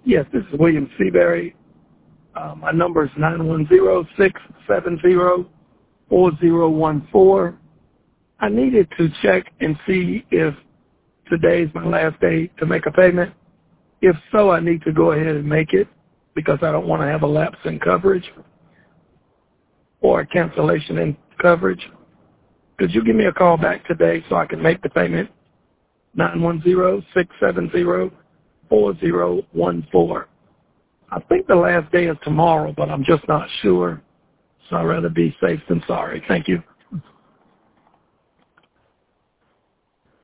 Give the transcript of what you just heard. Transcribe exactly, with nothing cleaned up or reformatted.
Yes, this is William Seabury. Uh, my number is nine one zero, six seven zero, four zero one four. I needed to check and see if today is my last day to make a payment. If so, I need to go ahead and make it because I don't want to have a lapse in coverage or a cancellation in coverage. Could you give me a call back today so I can make the payment? nine one zero, six seven zero, four zero one four. I think the last day is tomorrow, but I'm just not sure. So I'd rather be safe than sorry. Thank you.